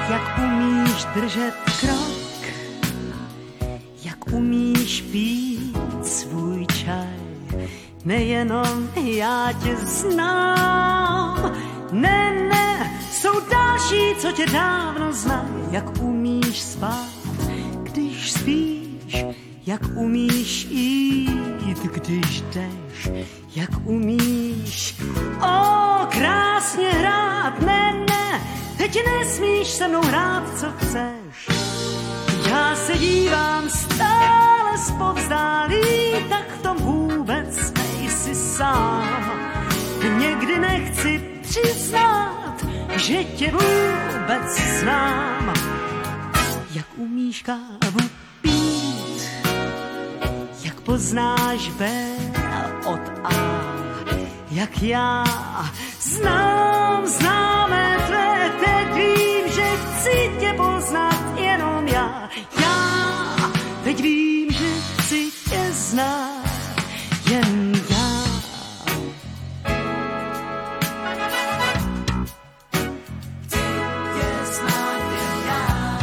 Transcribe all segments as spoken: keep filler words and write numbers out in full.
jak umíš držet krok, jak umíš pít svůj čaj. Nejenom já tě znám, ne, ne, jsou další, co tě dávno znají. Jak umíš spát, když spíš, jak umíš jít, když jdeš, jak umíš, o, krásně hrát, ne, ne, teď nesmíš se mnou hrát, co chceš. Já se dívám stále zpovzdálí, tak v tom vůbec nejsi sám. Někdy nechci přiznat, že tě vůbec znám. Jak umíš kávu pít, jak poznáš B od A, jak já znám, známé tvé, teď vím, že chci tě poznat jenom já. Já teď vím, že chci tě znát jen já. Chci tě znát jen já.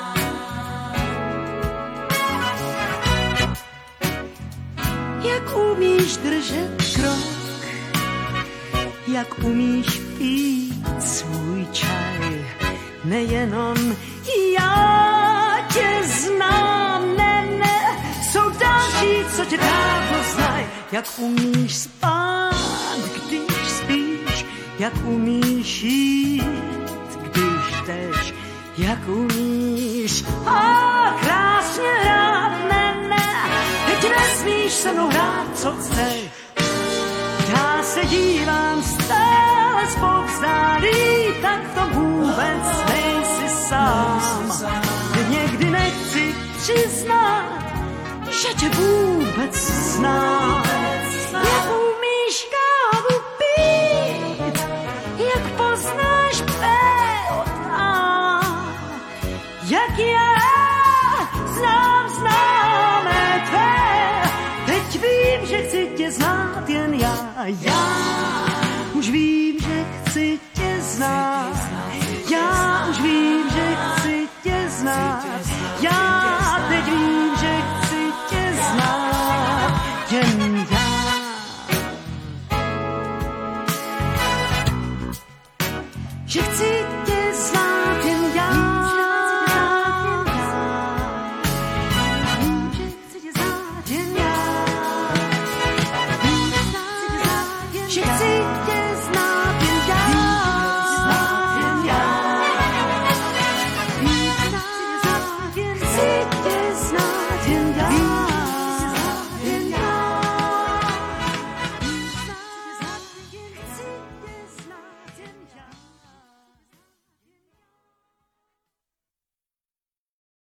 Jak umíš držet krok, jak umíš pít svůj čaj, nejenom já tě znám, ne, ne, jsou další, co tě dávno znají. Jak umíš spát, když spíš, jak umíš jít, když jdeš, jak umíš, a krásně hrát, ne, ne, teď nesmíš se mnou hrát, co chceš. Já se dívám stále zpovzdálí, tak to vůbec nejsi sám. Někdy nechci přiznat, že tě vůbec znám. Jak umíš kávu pít, jak poznáš P od A, jak já znám známé tvé, teď vím, že chci tě znát jen já. Já už vím, že chci tě znát, já už vím, že chci tě znát.